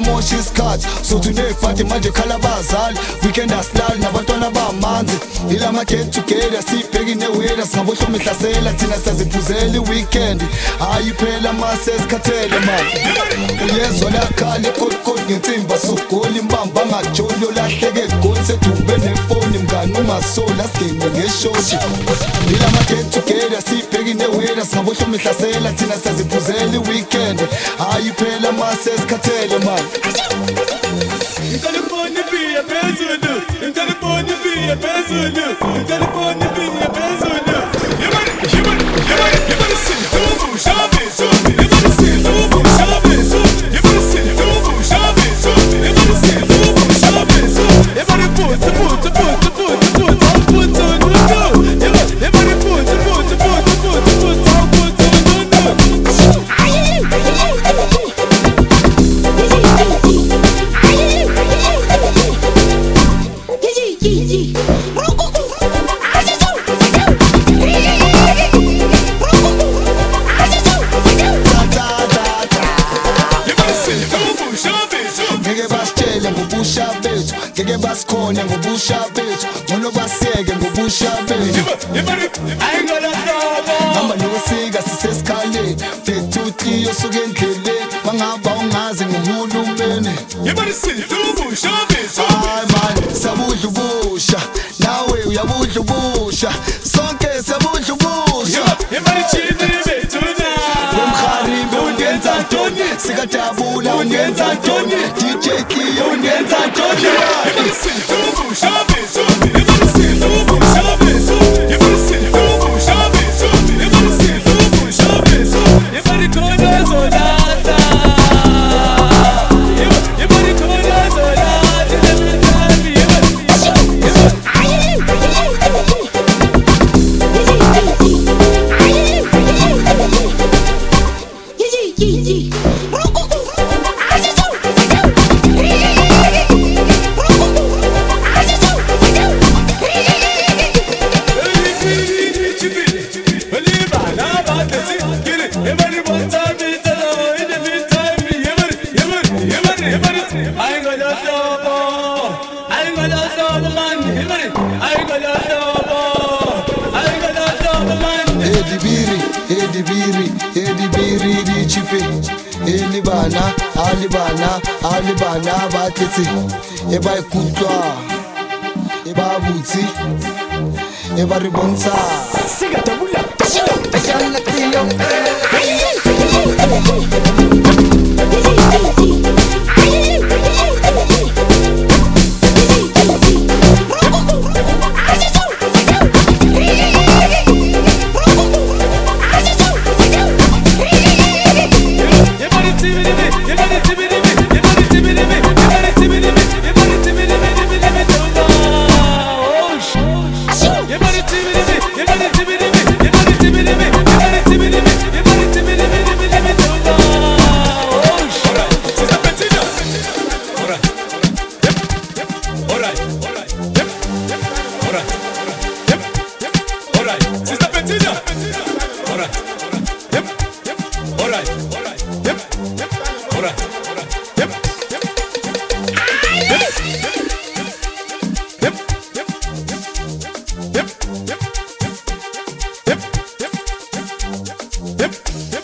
ungamosha isikhathi sothi uney'fati manje khala abazali weekend asilali nabantwana bamanzi ilama get together sibheki neweda singabohloma ihlasela thina saziphuzela i-weekend hayi phela mase esikhathele mani uyezwa lakhali kodkod ngensimba sogoli imbamba angajoli yolahleke egoli sedube nefoni mngani ungasola sigenge ngeshoshi ilama get together sibheki neweda singabohloma ihlasela thina saziphuzela i-weekend hayi phela mase esikhathele mani Telefone via Bezulu, telefone via Bezulu, telefone via Bezulu. You better see Dubu Shabbos, you better see Dubu Shabbos, you better see Dubu Shabbos, you better see Dubu Shabbos. You better put on the ngeke basikhona ngobusha bethu ngono baseke ngobusha bethu hamba nokusika sisesikhaleni 32 yosuke endleleni mangaba ungazi nguhulumeni hayi man sabudla ubusha nawe uyabudla ubusha sonke sabudla ubusha wemkharibe ungenza ntoni sikadabula ungenza ntoni DJ Kiyo ungenza ntoni Edibiri di chipe alibana batete eba ikutwa eba buti eba ribonsa siga tabula ajana kiyo Yep.